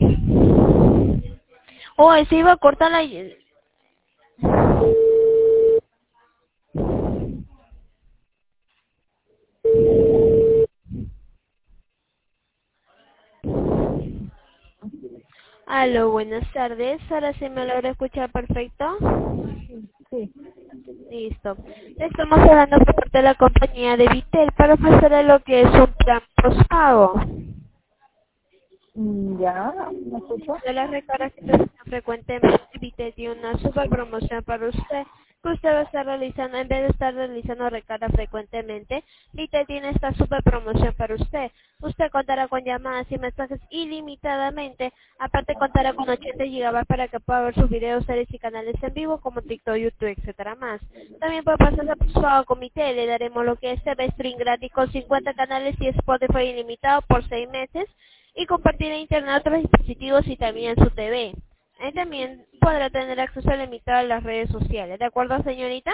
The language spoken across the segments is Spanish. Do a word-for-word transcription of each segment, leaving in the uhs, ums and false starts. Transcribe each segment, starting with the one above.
Oh, se iba a cortar la... Aló, buenas tardes. Ahora sí me logra escuchar perfecto. Sí. Listo. Le estamos hablando por parte de la compañía de Vitel para ofrecerle lo que es un plan postpago. Mm, ¿Ya? ¿Me escucho? De las recargas que se hacen frecuentemente, Vitel tiene una super promoción para usted, que usted va a estar realizando, en vez de estar realizando recargas frecuentemente, Vitel tiene esta super promoción para usted. Usted contará con llamadas y mensajes ilimitadamente, aparte contará con ochenta gigabytes para que pueda ver sus videos, series y canales en vivo como TikTok, YouTube, etcétera más. También puede pasarse por su con Vitel, le daremos lo que es T V Stream gratis con cincuenta canales y Spotify ilimitado por seis meses, y compartir en internet otros dispositivos y también su T V. Ahí también podrá tener acceso limitado a las redes sociales. ¿De acuerdo, señorita?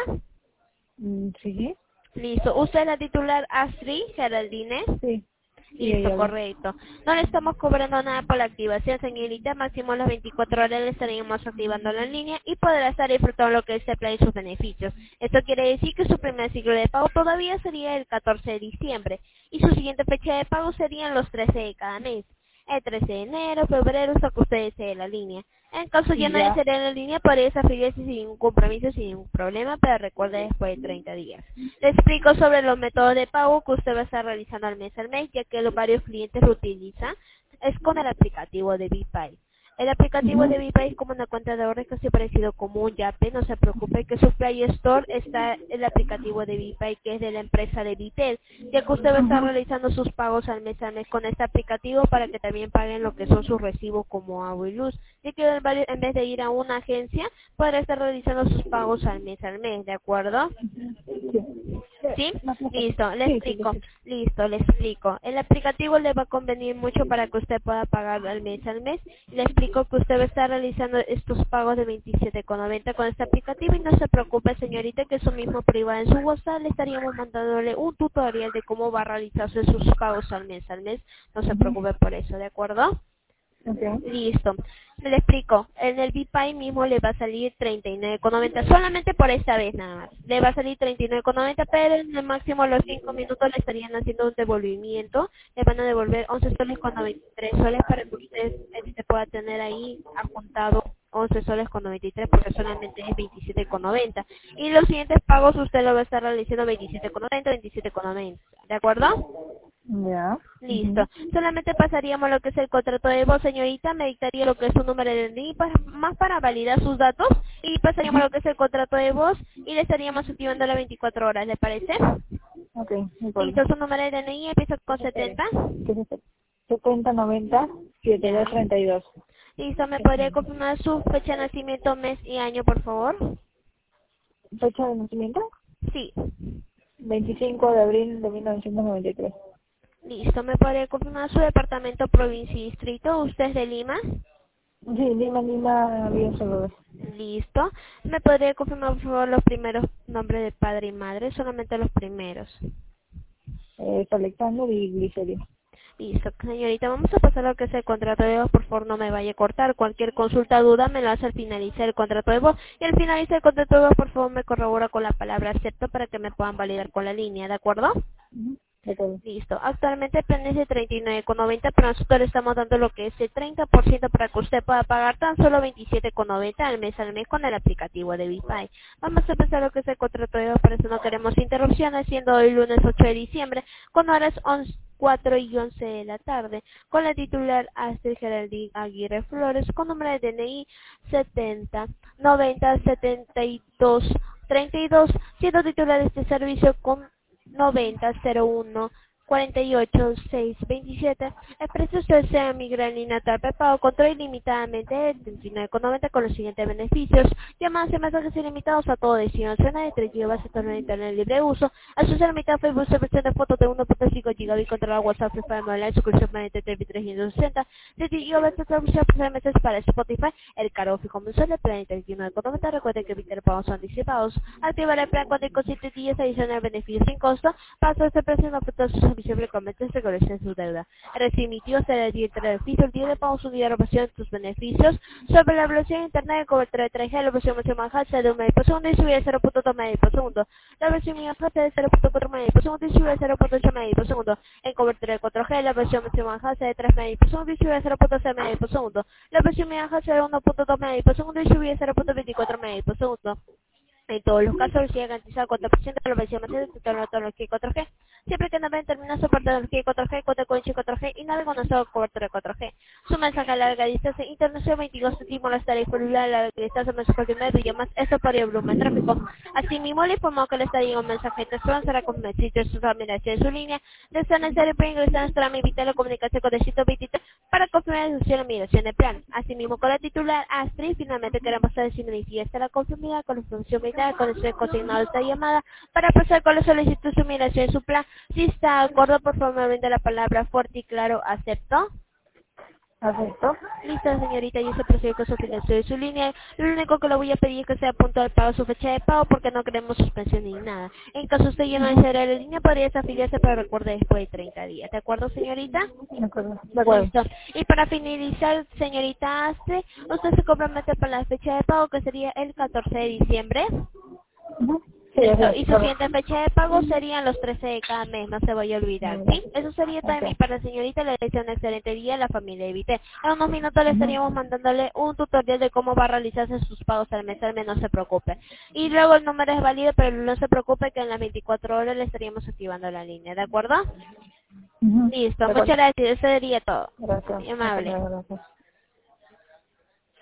Mm, sí. Listo. ¿Usted es la titular Astrid Geraldine? Sí. Sí, Listo, ella habla. correcto. No le estamos cobrando nada por la activación, señorita. Máximo las veinticuatro horas le estaríamos activando la línea y podrá estar disfrutando lo que es el plan y sus beneficios. Esto quiere decir que su primer ciclo de pago todavía sería el catorce de diciembre y su siguiente fecha de pago serían los trece de cada mes. El trece de enero, febrero, hasta que usted desee la línea. En caso ya no Ya. desee la línea, podría afiliarse sin ningún compromiso, sin ningún problema, pero recuerde después de treinta días. Le explico sobre los métodos de pago que usted va a estar realizando al mes al mes, ya que los varios clientes lo utilizan. Es con el aplicativo de BitPay. El aplicativo de Ujú. BitPay es como una cuenta de ahorro casi parecido como un Yape, no se preocupe que su Play Store está el aplicativo de BitPay, que es de la empresa de Vitel, ya que usted va a estar Ujú. realizando sus pagos al mes al mes con este aplicativo para que también paguen lo que son sus recibos como agua y luz, ya que en varios- en vez de ir a una agencia, podrá estar realizando sus pagos al mes al mes, ¿de acuerdo? Sí. Eh, ¿Sí? Más lejos. Listo, le Sí, sí, te explico. escucho. Listo, le explico. El aplicativo le va a convenir mucho para que usted pueda pagar al mes al mes. Le explico que usted va a estar realizando estos pagos de veintisiete con noventa con este aplicativo y no se preocupe, señorita, que eso mismo privado en su WhatsApp le estaríamos mandándole un tutorial de cómo va a realizarse sus pagos al mes al mes. No se Ujú. preocupe por eso, ¿de acuerdo? Ok. Listo. Le explico. En el BitPay mismo le va a salir treinta y nueve con noventa. Solamente por esta vez nada más. Le va a salir treinta y nueve con noventa, pero en el máximo a los cinco minutos le estarían haciendo un devolvimiento. Le van a devolver once soles con noventa y tres soles para que usted este, pueda tener ahí apuntado once soles con noventa y tres porque solamente es veintisiete con noventa. Y los siguientes pagos usted lo va a estar realizando veintisiete con noventa, veintisiete con noventa. ¿De acuerdo? Ya. Listo. Ujú. Solamente pasaríamos lo que es el contrato de voz, señorita. Me dictaría lo que es su número de D N I, pa- más para validar sus datos. Y pasaríamos lo que es el contrato de voz y le estaríamos activando las veinticuatro horas, ¿le parece? Ok, no Listo, importa. su número de D N I empieza con Espere. setenta. ¿Qué es esto? setenta noventa setenta y dos Ya. treinta y dos. Listo, ¿me podría confirmar su fecha de nacimiento, mes y año, por favor? Fecha de nacimiento, Sí. veinticinco de abril de mil novecientos noventa y tres. Listo, ¿me podría confirmar su departamento, provincia y distrito? ¿Usted es de Lima? Sí, Lima, Lima, Villa Salvador. Listo. ¿Me podría confirmar, por favor, los primeros nombres de padre y madre? Solamente los primeros. Eh, es Alexander y Glicerio. Listo, señorita, vamos a pasar a lo que es el contrato de voz. Por favor, no me vaya a cortar. Cualquier consulta, duda, me lo hace al finalizar el contrato de voz. Y al finalizar el contrato de voz, por favor, me corrobora con la palabra acepto para que me puedan validar con la línea, ¿de acuerdo? Ujú. De acuerdo. Listo. Actualmente el plan es de treinta y nueve con noventa, pero nosotros le estamos dando lo que es el treinta por ciento para que usted pueda pagar tan solo veintisiete con noventa al mes al mes con el aplicativo de BitPay. Vamos a empezar lo que es el contrato de hoy, por eso no queremos interrupciones, siendo hoy lunes ocho de diciembre, con horas once cuatro y once de la tarde, con la titular Astrid Geraldine Aguirre Flores, con número de D N I setenta noventa setenta y dos treinta y dos, siendo titular de este servicio con noventa cero uno cuarenta y ocho seis veintisiete. El precio usted sea mi gran línea tarpe pago control ilimitadamente de treinta y nueve con noventa con los siguientes beneficios: llamadas y mensajes ilimitados a todo destino, zona de tres gigabytes de torno de internet libre de uso, acceso a mitad Facebook, selección de fotos de uno punto cinco gigabytes, controlar WhatsApp, Free Fire Mobile, suscripción permanente de trescientos sesenta, siete gigabytes de transmisión por seis meses para Spotify, el cargo fijo mensual, el plan treinta y nueve con noventa. Recuerden que evitar pagos anticipados. Activar el plan cuando con siete días adicional beneficios sin costo. Paso este precio no afecta sus visible comete se colecciona su deuda. El resimitivo será el día de beneficio, el día de pago su unidad de operación de tus beneficios sobre la velocidad de internet de cobertura de tres G, la versión máxima alza de un medio por segundo y subida de cero punto dos medio por segundo. La versión mínima alza de cero punto cuatro medio por segundo y subida de cero punto ocho medio por segundo. En cobertura de cuatro G, la versión máxima alza de tres medio por segundo y subida de cero punto seis medio por segundo. La versión mínima alza de uno punto dos medio por segundo y subida de cero punto veinticuatro medio por segundo. En todos los casos, sigue garantizado cuatro por ciento de la versión más de la tecnología cuatro G. Siempre que naveguen termina su tecnología cuatro G, cuenta con cuatro G y navega con nuestra cobertura de cuatro G. Su mensaje a larga distancia internacional veintidós céntimos la tarifa a larga distancia mensaje de medio y más eso para el volumen tráfico. Asimismo, le informó que le estaría un mensaje de texto será con el sitio de su familia de su línea. De ser necesario para ingresar a nuestra evitar la comunicación con el sitio veintitrés para confirmar la decisión de migración de plan. Asimismo, con la titular Astrid, finalmente queremos saber si manifiesta la conformidad con la función militar con el consignado esta llamada para pasar con la solicitud de migración de su plan. Si está de acuerdo, por favor, me brinda la palabra fuerte y claro, ¿acepto? ¿Acepto? Listo, señorita, yo se procede con su financiación de su línea. Lo único que le voy a pedir es que sea puntual pago su fecha de pago porque no queremos suspensión ni nada. En caso usted ya no desee la línea, podría desafiliarse, pero recuerde después de treinta días. ¿De acuerdo, señorita? De acuerdo. De acuerdo. Listo. Y para finalizar, señorita Astre, usted se compromete para la fecha de pago que sería el catorce de diciembre. Ujú. Sí, Listo. ya sé, Y su claro. siguiente fecha de pago serían los trece de cada mes, no se vaya a olvidar, ¿sí? Eso sería todo de Ok. mi parte, señorita. Le deseo un excelente día a la familia Evite. En unos minutos le Ujú. estaríamos mandándole un tutorial de cómo va a realizarse sus pagos al mes, al mes, no se preocupe. Y luego el número es válido, pero no se preocupe que en las veinticuatro horas le estaríamos activando la línea, ¿de acuerdo? Ujú. Listo, De acuerdo. muchas gracias, eso sería todo. Gracias. Muy Hasta amable. luego, gracias.